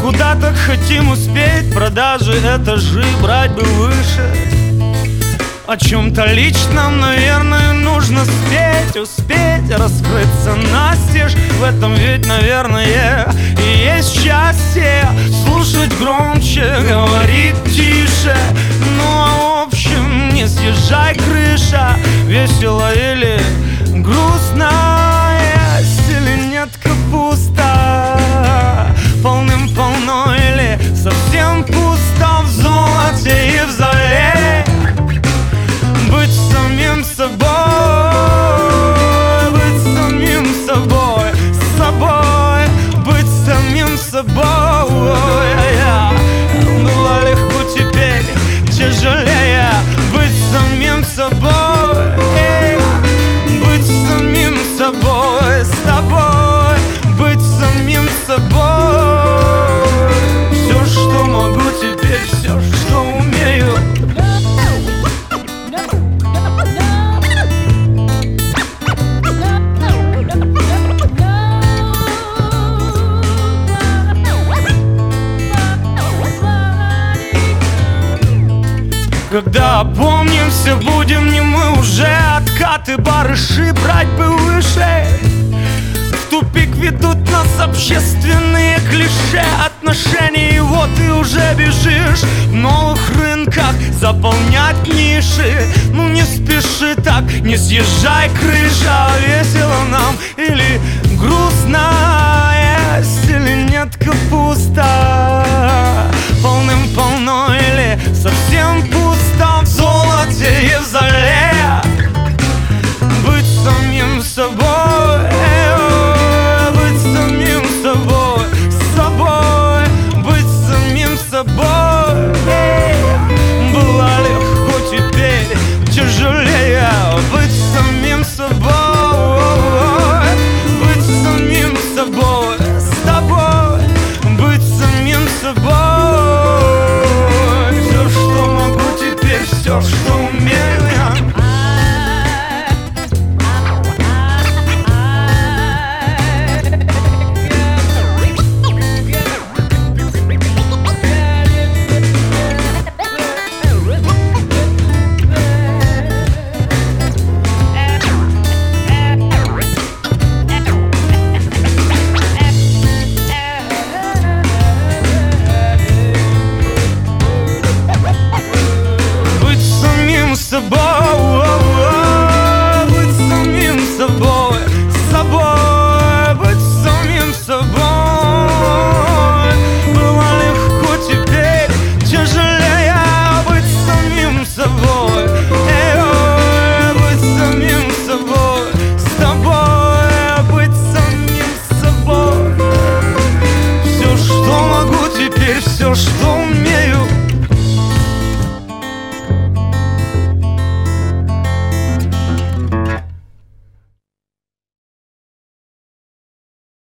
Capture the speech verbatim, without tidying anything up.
куда-то хотим успеть, продажи этажи брать бы выше. О чем-то личном, наверное, нужно спеть, успеть раскрыться настежь. В этом ведь, наверное, и есть счастье. Слушать громче, говорить тише. Ну а в общем, не съезжай крыша. Весело или грустно, есть или нет капуста. Полным-полно или совсем пусто. В золоте и в зале быть самим собой, быть самим собой, с собой, быть самим собой. Было легко, теперь тяжелее быть самим собой, быть самим собой, с тобой, быть самим собой. Все, что могу теперь, все, что умею. Когда опомнимся, будем не мы уже. Откаты, барыши брать бы выше. В тупик ведут нас общественные клише отношений. И вот ты уже бежишь в новых рынках заполнять ниши. Ну не спеши так, не съезжай крыша. Весело нам или грустно, есть или нет капуста. Полным-полно или совсем пусто. В золоте и в зале быть самим собой, быть самим собой, с собой, быть самим собой. Было легко, теперь тяжелее быть самим собой, быть самим собой, с тобой, быть самим собой. Все, что могу теперь, все, что умею я. Быть самим собой, с собой, быть самим собой. Было легко, теперь тяжелее быть самим собой, быть самим собой, с тобой, быть самим собой. Все, что могу теперь, все, что умею.